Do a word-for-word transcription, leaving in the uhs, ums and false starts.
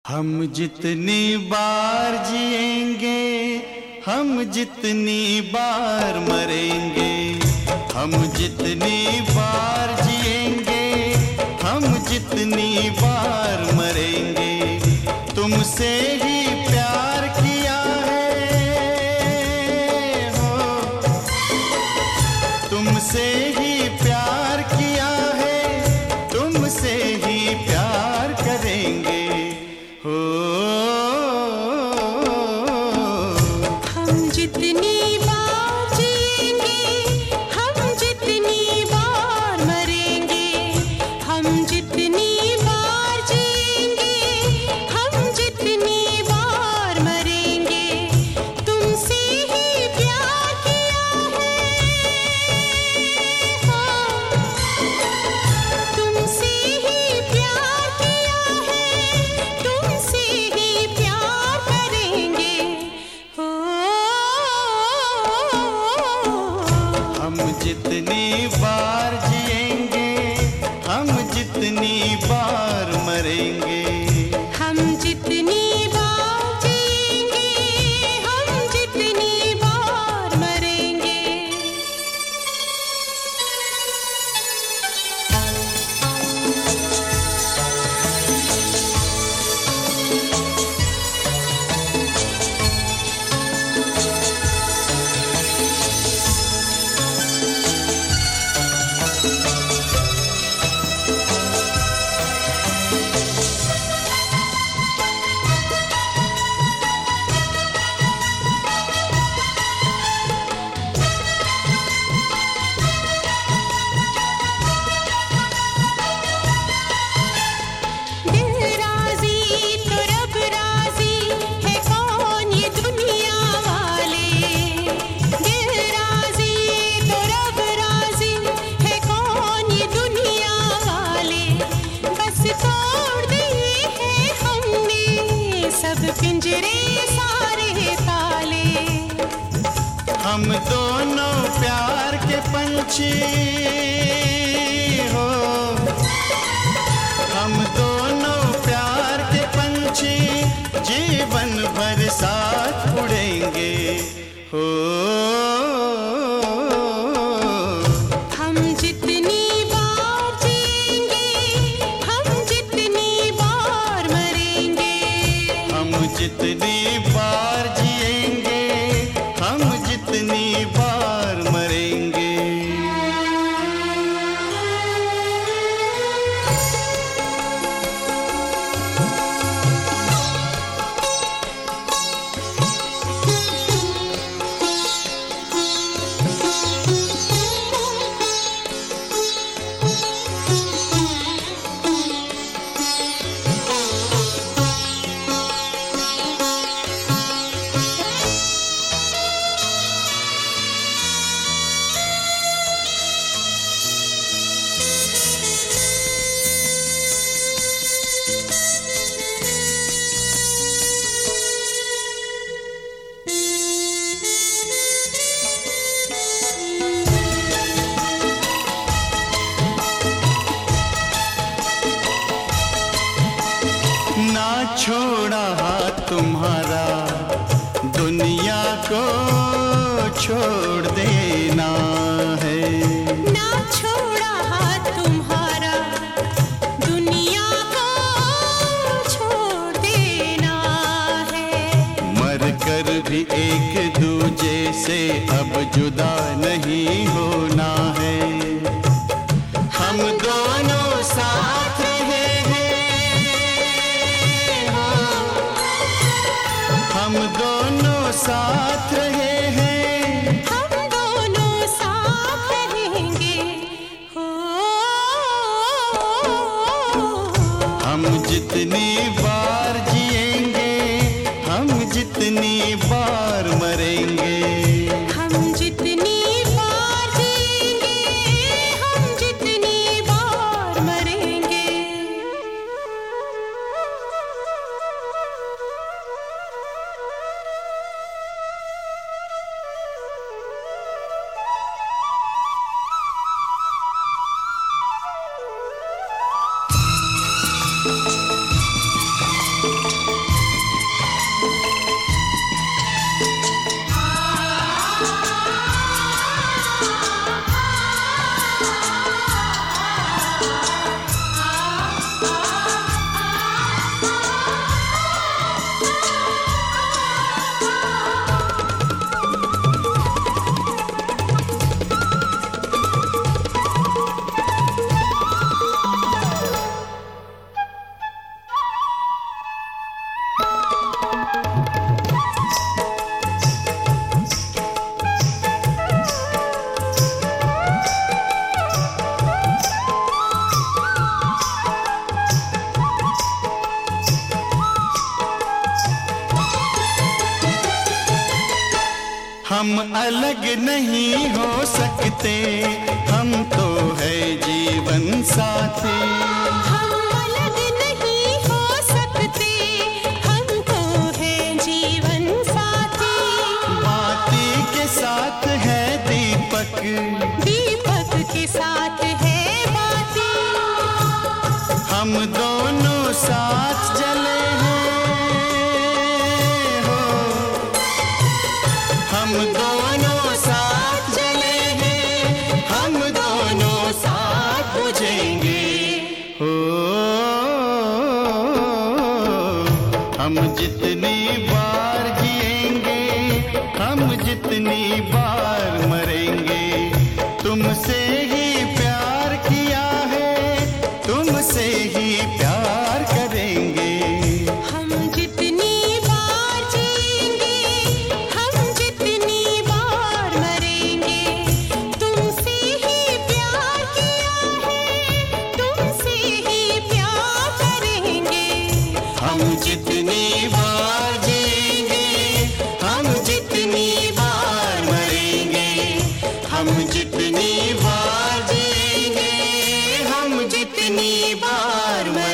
हम जितनी बार जिएंगे, हम जितनी बार मरेंगे। हम जितनी बार जिएंगे, हम जितनी बार मरेंगे। तुमसे ही प्यार किया है हो, तुमसे ही प्यार किया है, तुमसे ही प्यार करेंगे हो। हम जितनी बार जिएंगे, हम जितनी बार मरेंगे। हम जितनी बार जिएंगे, हम जितनी बार मरेंगे। तुमसे ही प्यार किया है हाँ, तुमसे ही प्यार किया है, तुमसे ही प्यार करेंगे हो। हम जितनी बार जिएंगे, हम जितनी बार मरेंगे। हम जितनी बार जिएंगे, हम जितनी बार मरेंगे। दिल राज़ी तो रब राज़ी है, कौन ये दुनिया वाले। दिल राज़ी तो रब राज़ी है, कौन ये दुनिया वाले। बस तोड़ दिए हैं हमने सब पिंजरे सारे ताले। हम दोनों प्यार के पंछी हो, हम दोनों प्यार के पंछी जीवन भर साथ उड़ेंगे हो। हम जितनी बार जिएंगे, हम जितनी बार मरेंगे। हम जितनी बार जिएंगे, हम जितनी बार मरेंगे। ना छोड़ा हाथ तुम्हारा, दुनिया को छोड़ देना है। ना छोड़ा हाथ तुम्हारा, दुनिया को छोड़ देना है। मर कर भी एक दूजे से अब जुदा नहीं होना है। हम दोनों साथ रहे हैं हो, हम दोनों साथ रहे हैं। हम दोनों साथ रहेंगे हो। हम जितनी बार जिएंगे, हम जितनी बार मरेंगे। हम जितनी बार जिएंगे, हम जितनी बार मरेंगे। हम अलग नहीं हो सकते, हम तो है जीवन साथी। हम अलग नहीं हो सकते, हम तो है जीवन साथी। बाती के साथ है दीपक, दीपक के साथ है बाती। हम दोनों साथ जले हैं हो, हम दोनों साथ जले हैं, हम दोनों साथ बुझेंगे हो। हम जितनी बार जिएंगे, हम जितनी बार मरेंगे, तुमसे ही प्यार किया है, तुमसे ही प्यार करेंगे। हम जितनी बार जिएंगे, हम जितनी बार मरेंगे, तुमसे ही प्यार किया है, तुमसे ही प्यार करेंगे। हम जितनी बार जिएंगे, हम जितनी बार मरेंगे, हम जितनी बार जिएंगे, हम जितनी बार मरेंगे।